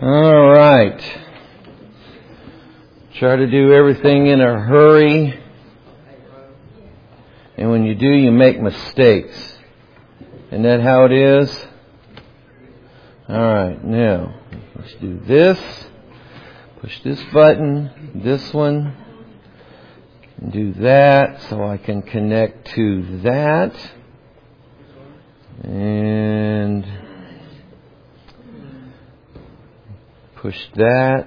All right. Try to do everything in a hurry. And when you do, you make mistakes. Isn't that how it is? All right. Now, let's do this. Push this button, this one. And do that so I can connect to that. And push that,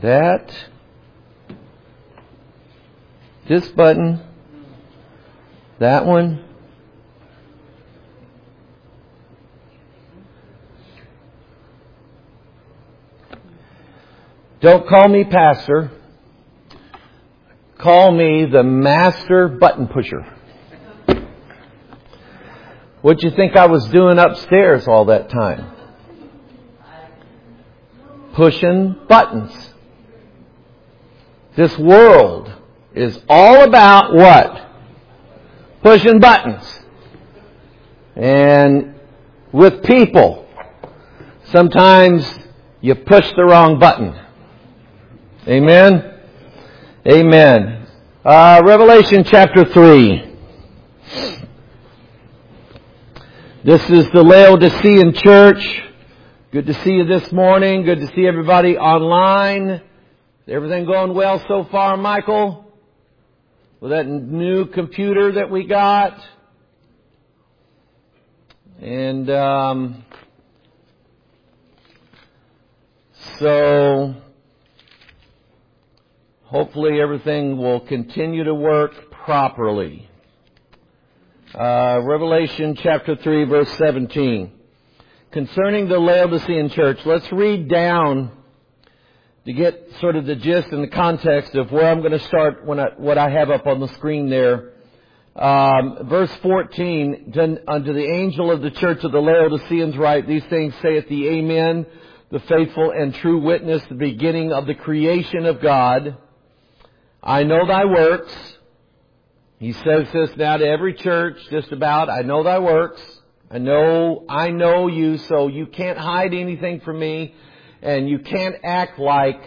this button, that one. Don't call me pastor. Call me the master button pusher. What'd you think I was doing upstairs all that time? Pushing buttons. This world is all about what? Pushing buttons. And with people, sometimes you push the wrong button. Amen? Amen. Revelation chapter 3. This is the Laodicean church. Good to see you this morning. Good to see everybody online. Is everything going well so far, Michael? With that new computer that we got? And so hopefully everything will continue to work properly. Revelation chapter 3, verse 17. Concerning the Laodicean church, let's read down to get sort of the gist and the context of where I'm going to start what I have up on the screen there. Verse 14, unto the angel of the church of the Laodiceans write, these things saith the Amen, the faithful and true witness, the beginning of the creation of God. I know thy works. He says this now to every church, just about. I know thy works. I know you, so you can't hide anything from me, and you can't act like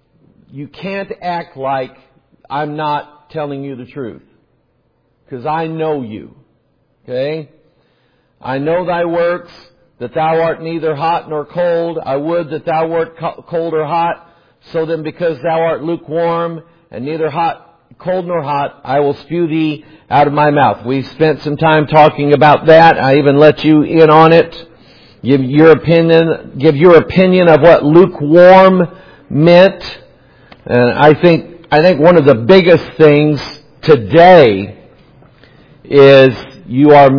I'm not telling you the truth. Because I know you. Okay? I know thy works, that thou art neither hot nor cold. I would that thou wert cold or hot. So then because thou art lukewarm, and neither cold nor hot, I will spew thee out of my mouth. We spent some time talking about that. I even let you in on it. Give your opinion of what lukewarm meant. And I think one of the biggest things today is you've got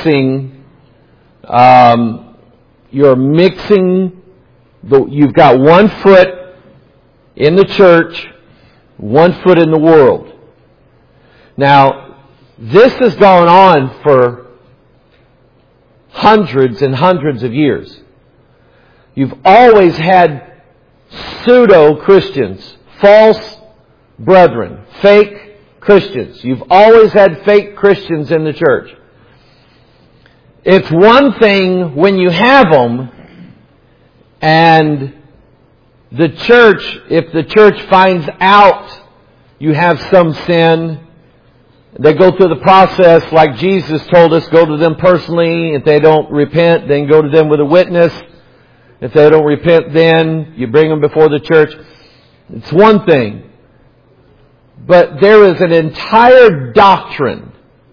one foot in the church, one foot in the world. Now, this has gone on for hundreds and hundreds of years. You've always had pseudo-Christians, false brethren, fake Christians. You've always had fake Christians in the church. It's one thing when you have them and the church, if the church finds out you have some sin, they go through the process like Jesus told us, go to them personally. If they don't repent, then go to them with a witness. If they don't repent, then you bring them before the church. It's one thing. But there is an entire doctrine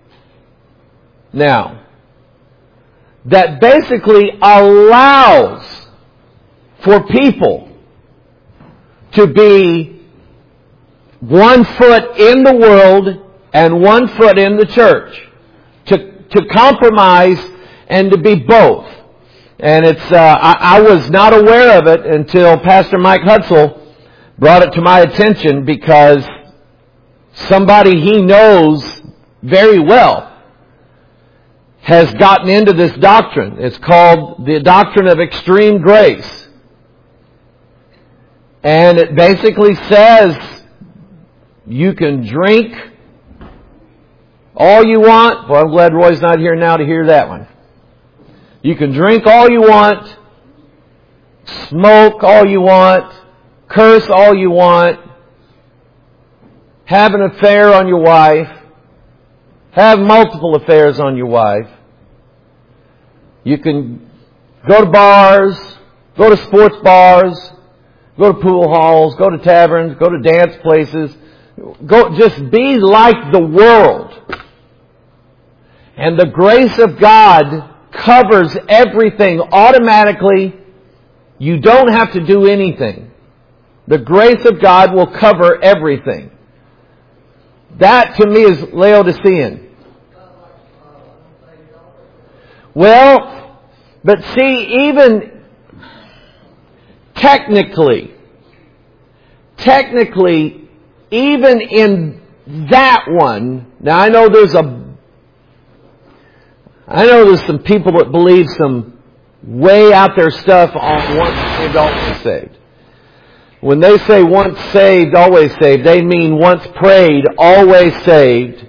now that basically allows for people to be one foot in the world and one foot in the church. To compromise and to be both. And it's I was not aware of it until Pastor Mike Hutzel brought it to my attention, because somebody he knows very well has gotten into this doctrine. It's called the doctrine of extreme grace. And it basically says you can drink all you want. Well, I'm glad Roy's not here now to hear that one. You can drink all you want. smoke all you want, curse all you want, have an affair on your wife, have multiple affairs on your wife. You can go to bars, go to sports bars, go to pool halls, go to taverns, go to dance places. Just be like the world. And the grace of God covers everything automatically. You don't have to do anything. The grace of God will cover everything. That to me is Laodicean. Well, but see, even technically, even in that one, now I know there's some people that believe some way out there stuff on once saved, always saved. When they say once saved, always saved, they mean once prayed, always saved.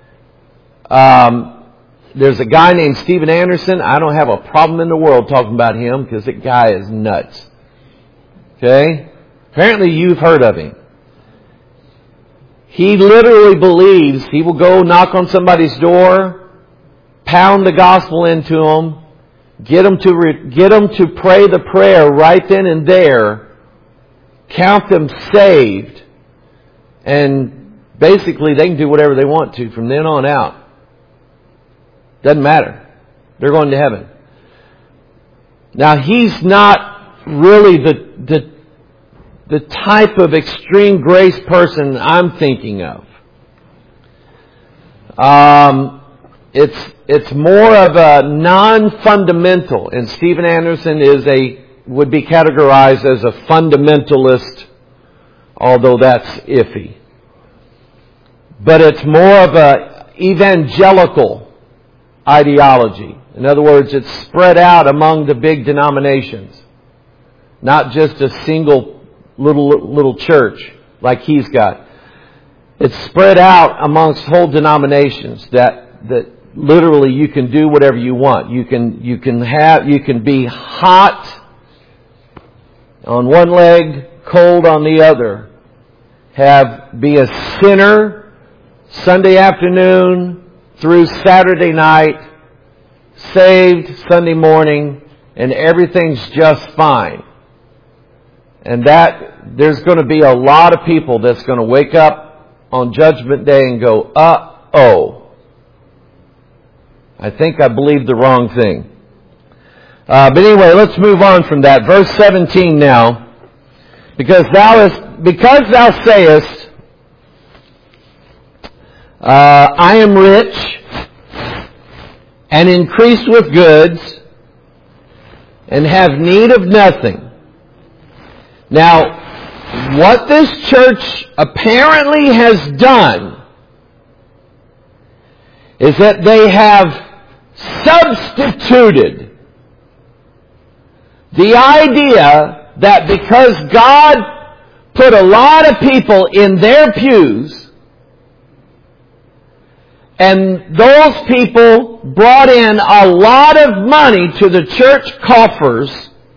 There's a guy named Steven Anderson. I don't have a problem in the world talking about him because that guy is nuts. Okay? Apparently you've heard of him. He literally believes he will go knock on somebody's door, pound the gospel into them, get them to pray the prayer right then and there, count them saved, and basically they can do whatever they want to from then on out. Doesn't matter. They're going to heaven. Now he's not really the type of extreme grace person I'm thinking of. It's more of a non-fundamental, and Steven Anderson would be categorized as a fundamentalist, although that's iffy. But it's more of a evangelical ideology. In other words, it's spread out among the big denominations, not just a single little church like he's got. It's spread out amongst whole denominations that literally you can do whatever you want. You can be hot on one leg, cold on the other. Be a sinner Sunday afternoon through Saturday night, saved Sunday morning, and everything's just fine. And there's going to be a lot of people that's going to wake up on Judgment Day and go, uh-oh, I think I believed the wrong thing. But anyway, let's move on from that. Verse 17 now. Because thou sayest, I am rich and increased with goods and have need of nothing. Now, what this church apparently has done is that they have substituted the idea that because God put a lot of people in their pews, and those people brought in a lot of money to the church coffers,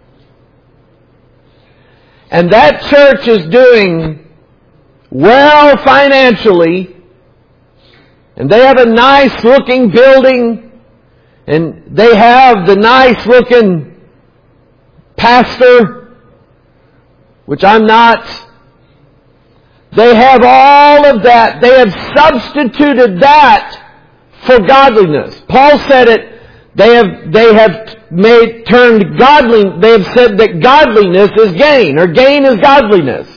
and that church is doing well financially, and they have a nice looking building, and they have the nice looking pastor, which I'm not. They have all of that. They have substituted that for godliness. Paul said it. They have said that godliness is gain, or gain is godliness.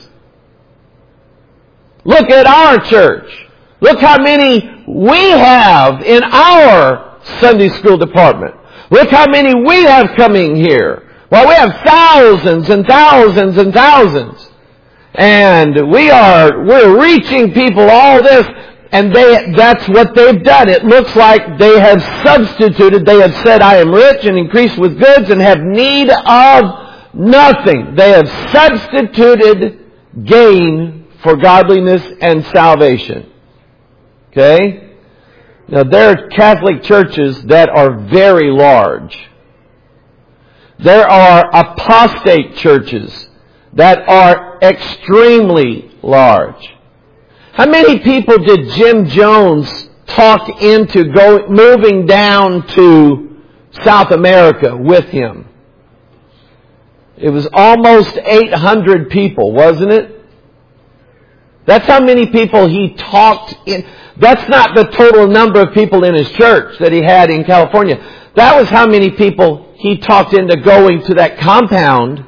Look at our church. Look how many we have in our Sunday school department. Look how many we have coming here. Well, we have thousands and thousands and thousands. And we're reaching people, all this, and that's what they've done. It looks like they have substituted, they have said, I am rich and increased with goods and have need of nothing. They have substituted gain for godliness and salvation. Okay? Now there are Catholic churches that are very large. There are apostate churches that are extremely large. How many people did Jim Jones talk into moving down to South America with him? It was almost 800 people, wasn't it? That's how many people he talked in. That's not the total number of people in his church that he had in California. That was how many people he talked into going to that compound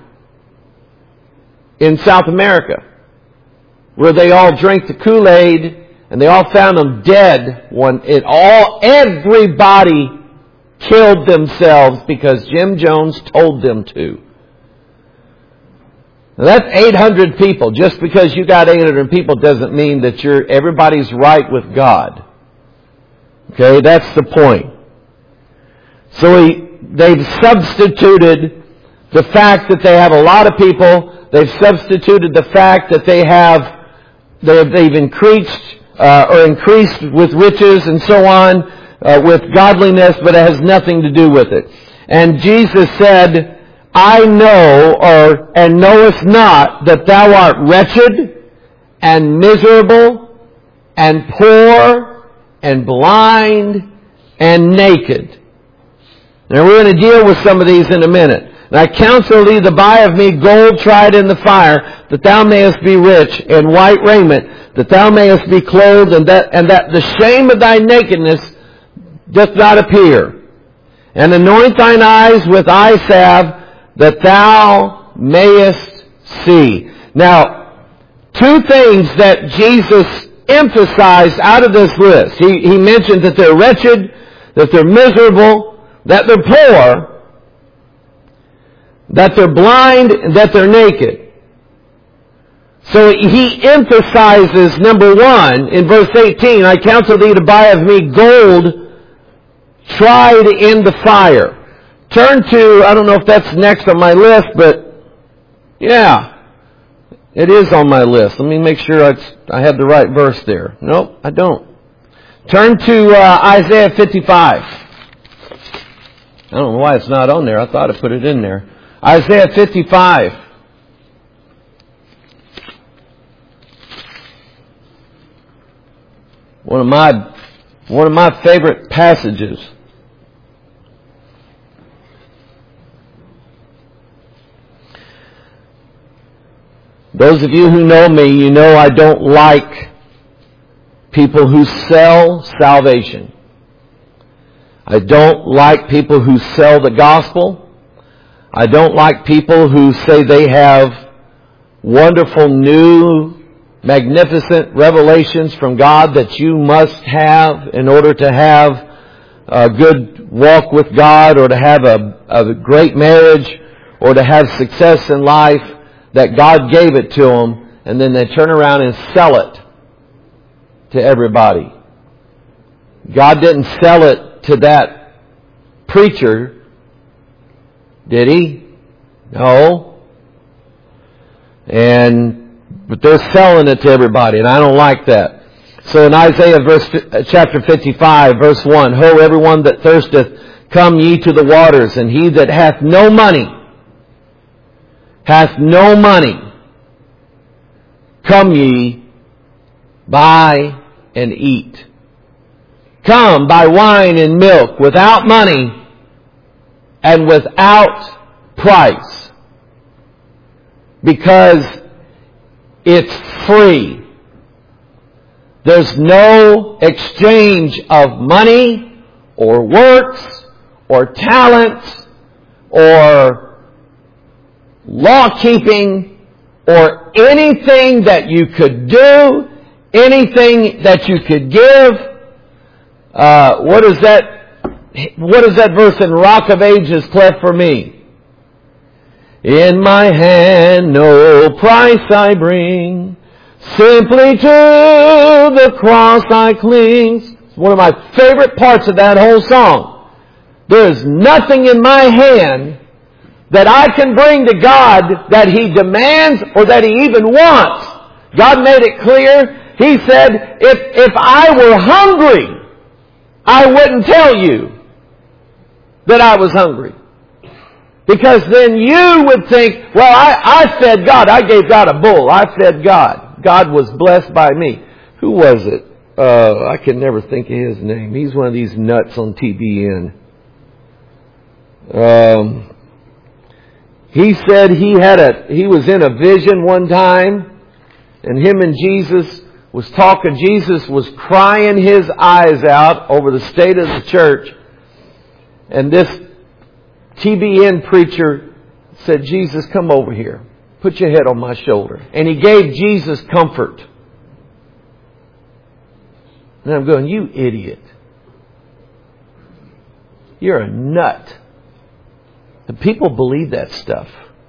in South America, where they all drank the Kool-Aid and they all found them dead. Everybody killed themselves because Jim Jones told them to. Now that's 800 people. Just because you got 800 people doesn't mean that everybody's right with God. Okay, that's the point. So they've substituted the fact that they have a lot of people. They've substituted the fact that they've increased with riches and so on, with godliness, but it has nothing to do with it. And Jesus said, I know, and knowest not, that thou art wretched, and miserable, and poor, and blind, and naked. Now we're going to deal with some of these in a minute. And I counsel thee to buy of me gold tried in the fire, that thou mayest be rich, and white raiment, that thou mayest be clothed, and that the shame of thy nakedness doth not appear. And anoint thine eyes with eye salve, that thou mayest see. Now, two things that Jesus emphasized out of this list. He mentioned that they're wretched, that they're miserable, that they're poor, that they're blind, and that they're naked. So he emphasizes, number one, in verse 18, I counsel thee to buy of me gold tried in the fire. Turn to, I don't know if that's next on my list, but yeah, it is on my list. Let me make sure I have the right verse there. Nope, I don't. Turn to Isaiah 55. I don't know why it's not on there. I thought I put it in there. Isaiah 55. One of my favorite passages. Those of you who know me, you know I don't like people who sell salvation. I don't like people who sell the gospel. I don't like people who say they have wonderful, new, magnificent revelations from God that you must have in order to have a good walk with God, or to have a great marriage, or to have success in life, that God gave it to them, and then they turn around and sell it to everybody. God didn't sell it to that preacher, did He? No. But they're selling it to everybody, and I don't like that. So in Isaiah chapter 55, verse 1, Ho, everyone that thirsteth, come ye to the waters, and he that hath no money, come ye, buy and eat. Come, buy wine and milk without money and without price, because it's free. There's no exchange of money or works or talents or law-keeping or anything that you could do, anything that you could give. What is that verse in Rock of Ages, cleft for me? In my hand no price I bring, simply to the cross I cling. It's one of my favorite parts of that whole song. There is nothing in my hand that I can bring to God that He demands or that He even wants. God made it clear. He said, if I were hungry, I wouldn't tell you that I was hungry. Because then you would think, well, I fed God. I gave God a bull. I fed God. God was blessed by me. Who was it? I can never think of his name. He's one of these nuts on TBN. He said he was in a vision one time, and him and Jesus was talking. Jesus was crying his eyes out over the state of the church. And this TBN preacher said, Jesus, come over here. Put your head on my shoulder. And he gave Jesus comfort. And I'm going, you idiot. You're a nut. And people believe that stuff.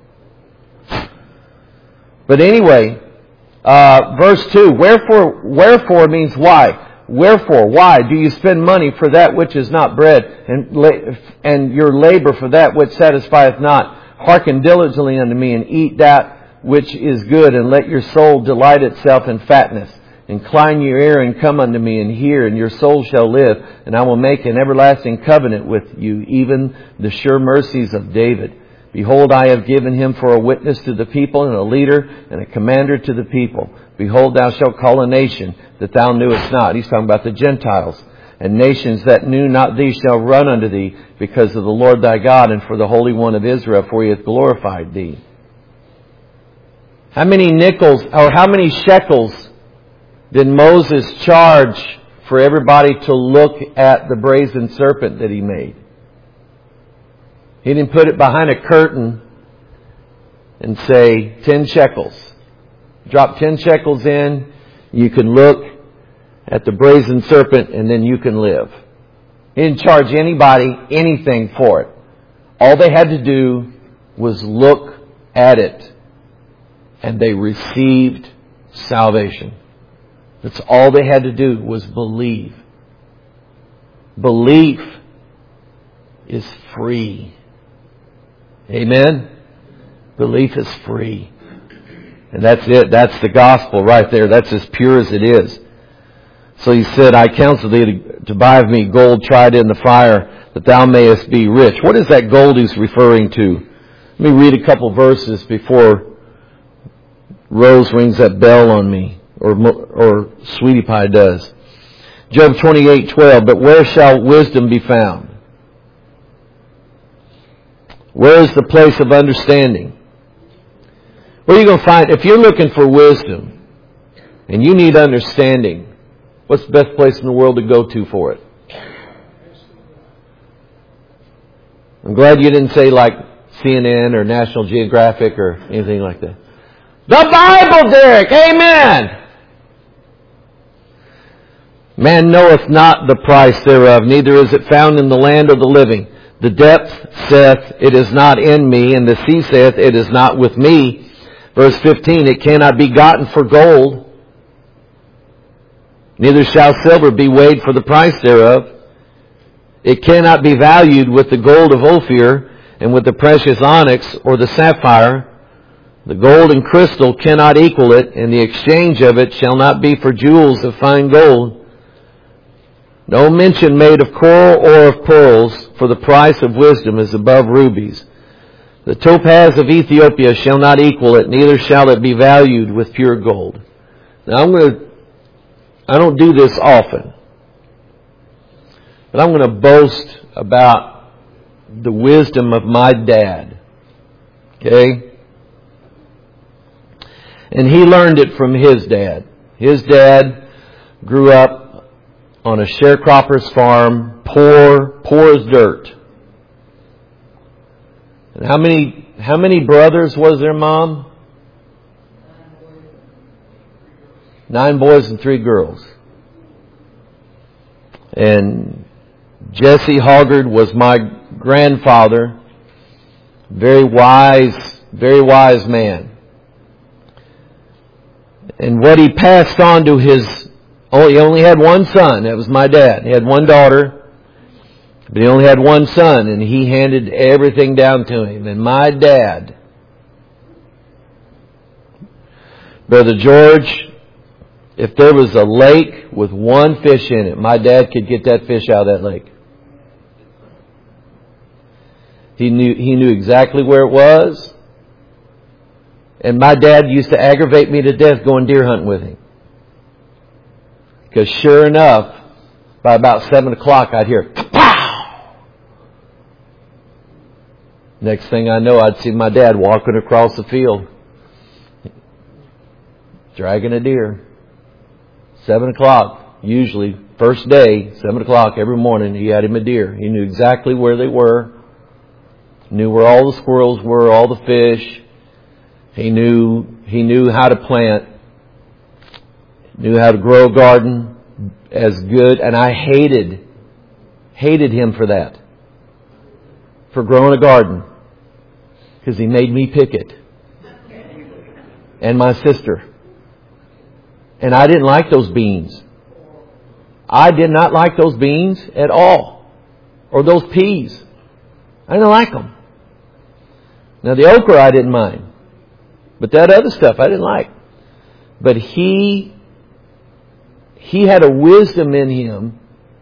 But anyway, verse 2, wherefore means why. Wherefore, why do you spend money for that which is not bread, and your labor for that which satisfieth not? Hearken diligently unto me, and eat that which is good, and let your soul delight itself in fatness. Incline your ear and come unto me, and hear, and your soul shall live, and I will make an everlasting covenant with you, even the sure mercies of David. Behold, I have given him for a witness to the people, and a leader, and a commander to the people. Behold, thou shalt call a nation that thou knewest not. He's talking about the Gentiles. And nations that knew not thee shall run unto thee, because of the Lord thy God, and for the Holy One of Israel, for he hath glorified thee. How many nickels, or how many shekels did Moses charge for everybody to look at the brazen serpent that he made? He didn't put it behind a curtain and say 10 shekels. Drop 10 shekels in, you can look at the brazen serpent, and then you can live. He didn't charge anybody anything for it. All they had to do was look at it, and they received salvation. That's all they had to do was believe. Belief is free. Amen? Belief is free. And that's it. That's the gospel right there. That's as pure as it is. So he said, I counsel thee to buy of me gold tried in the fire, that thou mayest be rich. What is that gold he's referring to? Let me read a couple verses before Rose rings that bell on me, or Sweetie Pie does. Job 28:12. But where shall wisdom be found? Where is the place of understanding? Where are you going to find? If you're looking for wisdom and you need understanding, what's the best place in the world to go to for it? I'm glad you didn't say like CNN or National Geographic or anything like that. The Bible, Derek! Amen! Man knoweth not the price thereof, neither is it found in the land of the living. The depth saith, it is not in me, and the sea saith, it is not with me. Verse 15, it cannot be gotten for gold, neither shall silver be weighed for the price thereof. It cannot be valued with the gold of Ophir, and with the precious onyx or the sapphire. The gold and crystal cannot equal it, and the exchange of it shall not be for jewels of fine gold. No mention made of coral or of pearls, for the price of wisdom is above rubies. The topaz of Ethiopia shall not equal it, neither shall it be valued with pure gold. Now I don't do this often, but I'm going to boast about the wisdom of my dad. Okay? And he learned it from his dad. His dad grew up on a sharecropper's farm, poor as dirt. And how many brothers was their mom? 9 boys and 3 girls. And Jesse Hoggard was my grandfather. Very wise man. And what he passed on to he only had one son. That was my dad. He had one daughter, but he only had one son, and he handed everything down to him. And my dad, Brother George, if there was a lake with one fish in it, my dad could get that fish out of that lake. He knew exactly where it was. And my dad used to aggravate me to death going deer hunting with him. Because sure enough, by about 7 o'clock I'd hear, pow! Next thing I know, I'd see my dad walking across the field, dragging a deer. 7 o'clock, usually, first day, 7 o'clock every morning, he had him a deer. He knew exactly where they were. Knew where all the squirrels were, all the fish. He knew how to plant. Knew how to grow a garden as good. And I hated him for that. For growing a garden. Because he made me pick it. And my sister. And I didn't like those beans. I did not like those beans at all. Or those peas. I didn't like them. Now the okra I didn't mind. But that other stuff I didn't like. But he had a wisdom in him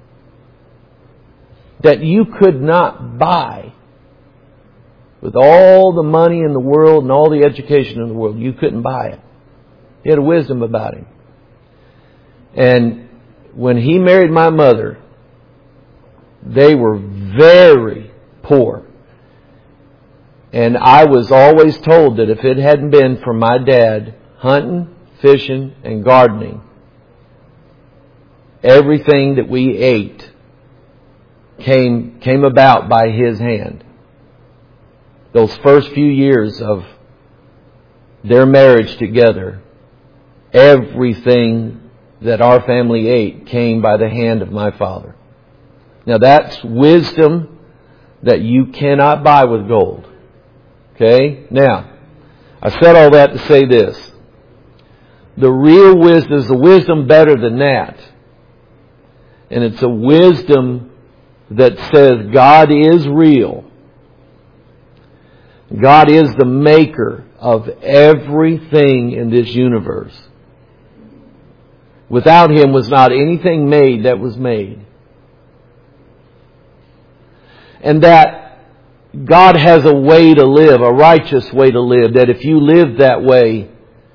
that you could not buy. With all the money in the world and all the education in the world, you couldn't buy it. He had a wisdom about him. And when he married my mother, they were very poor. And I was always told that if it hadn't been for my dad hunting, fishing, and gardening, everything that we ate came about by his hand. Those first few years of their marriage together, everything that our family ate came by the hand of my father. Now that's wisdom that you cannot buy with gold. Okay? Now, I said all that to say this. The real wisdom is a wisdom better than that. And it's a wisdom that says God is real. God is the maker of everything in this universe. Without Him was not anything made that was made. And that God has a way to live, a righteous way to live, that if you live that way,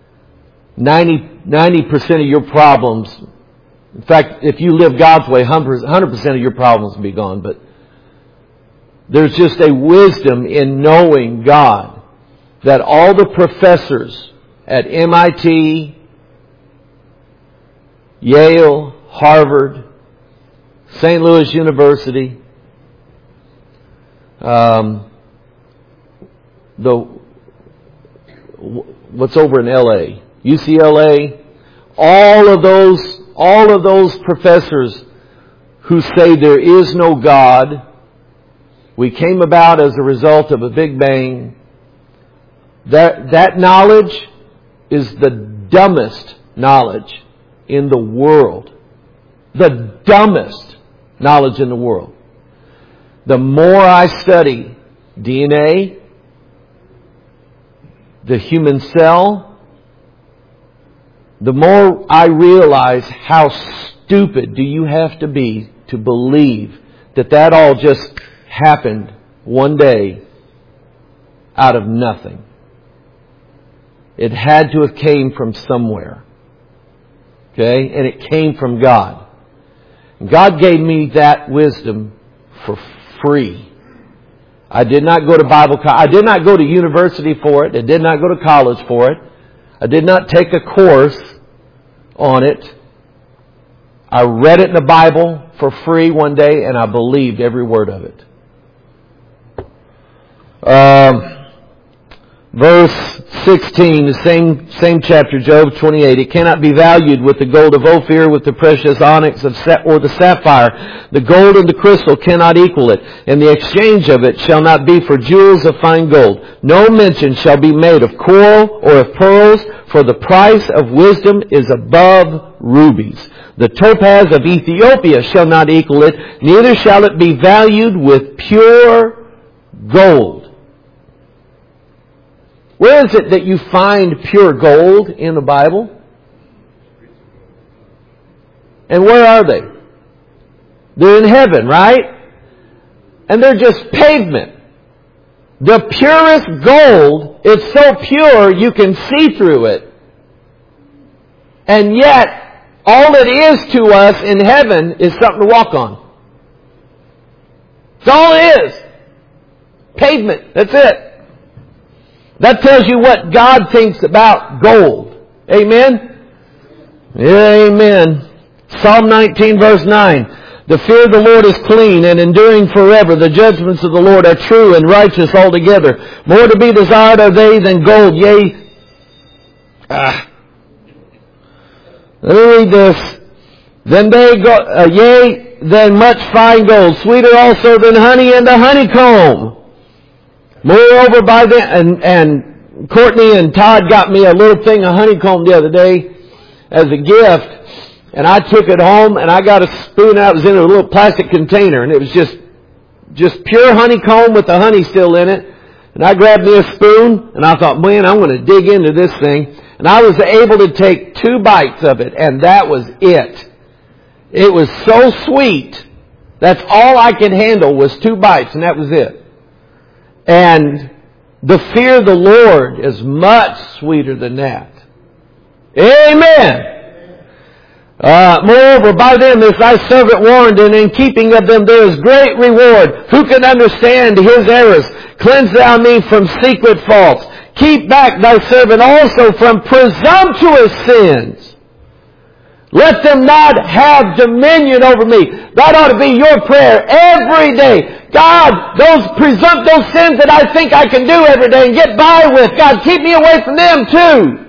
90% of your problems, in fact, if you live God's way, 100% of your problems will be gone. But there's just a wisdom in knowing God that all the professors at MIT, Yale, Harvard, St. Louis University, what's over in LA, UCLA, all of those professors who say there is no God, we came about as a result of a Big Bang, that knowledge is the dumbest knowledge in the world. The dumbest knowledge in the world. The more I study DNA, the human cell, the more I realize how stupid do you have to be to believe that all just happened one day out of nothing. It had to have came from somewhere. Okay? And it came from God. God gave me that wisdom for free. I did not go to Bible college. I did not go to university for it. I did not go to college for it. I did not take a course on it. I read it in the Bible for free one day and I believed every word of it. Verse 16, the same chapter, Job 28. It cannot be valued with the gold of Ophir, with the precious onyx or the sapphire. The gold and the crystal cannot equal it, and the exchange of it shall not be for jewels of fine gold. No mention shall be made of coral or of pearls, for the price of wisdom is above rubies. The topaz of Ethiopia shall not equal it, neither shall it be valued with pure gold. Where is it that you find pure gold in the Bible? And where are they? They're in heaven, right? And they're just pavement. The purest gold, it's so pure you can see through it. And yet, all it is to us in heaven is something to walk on. That's all it is. Pavement. That's it. That tells you what God thinks about gold. Amen? Amen. Psalm 19 verse 9. The fear of the Lord is clean and enduring forever. The judgments of the Lord are true and righteous altogether. More to be desired are they than gold. Yea. Let me read this. Then they go, yea, than much fine gold. Sweeter also than honey and the honeycomb. Moreover, by the, and Courtney and Todd got me a little thing of honeycomb the other day as a gift. And I took it home and I got a spoon out. It was in a little plastic container. And it was just pure honeycomb with the honey still in it. And I grabbed me a spoon and I thought, man, I'm going to dig into this thing. And I was able to take 2 bites of it. And that was it. It was so sweet. That's all I could handle was 2 bites. And that was it. And the fear of the Lord is much sweeter than that. Amen. Moreover, by them is thy servant warned, and in keeping of them there is great reward. Who can understand his errors? Cleanse thou me from secret faults. Keep back thy servant also from presumptuous sins. Let them not have dominion over me. That ought to be your prayer every day. God, those sins that I think I can do every day and get by with, God, keep me away from them too.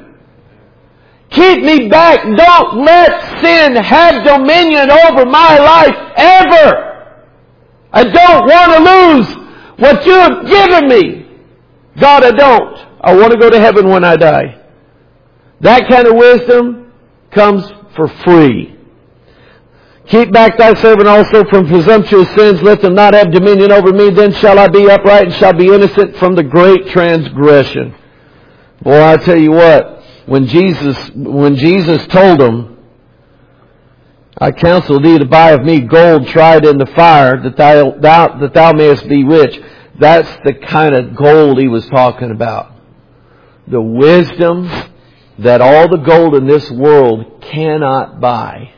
Keep me back. Don't let sin have dominion over my life ever. I don't want to lose what you have given me. God, I don't. I want to go to heaven when I die. That kind of wisdom comes for free. Keep back thy servant also from presumptuous sins. Let them not have dominion over me. Then shall I be upright and shall be innocent from the great transgression. Boy, I tell you what. When Jesus told them, I counsel thee to buy of me gold tried in the fire, that thou mayest be rich. That's the kind of gold he was talking about. The wisdom that all the gold in this world cannot buy.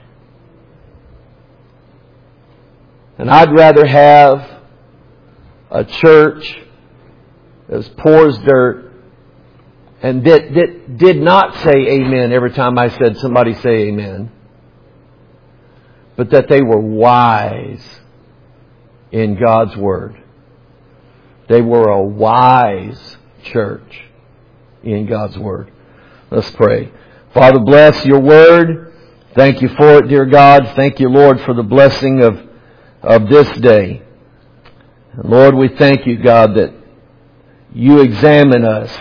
And I'd rather have a church as poor as dirt and that did not say amen every time I said somebody say amen. But that they were wise in God's Word. They were a wise church in God's Word. Let's pray. Father, bless your Word. Thank you for it, dear God. Thank you, Lord, for the blessing of this day. And Lord, we thank you, God, that you examine us.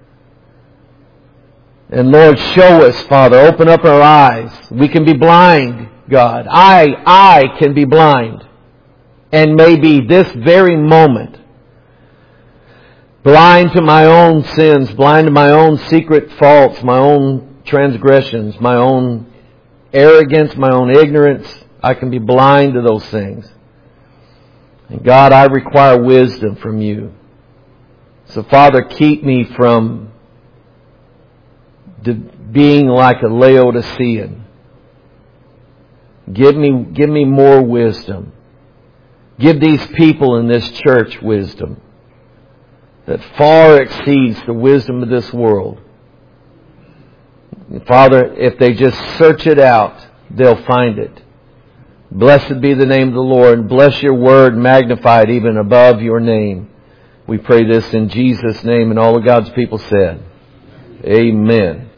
And Lord, show us, Father, open up our eyes. We can be blind, God. I can be blind. And maybe this very moment, blind to my own sins, blind to my own secret faults, my own transgressions, my own arrogance, my own ignorance. I can be blind to those things. And God, I require wisdom from you. So Father, keep me from being like a Laodicean. Give me more wisdom. Give these people in this church wisdom that far exceeds the wisdom of this world. Father, if they just search it out, they'll find it. Blessed be the name of the Lord. Bless your word, magnified even above your name. We pray this in Jesus' name, and all of God's people said, Amen.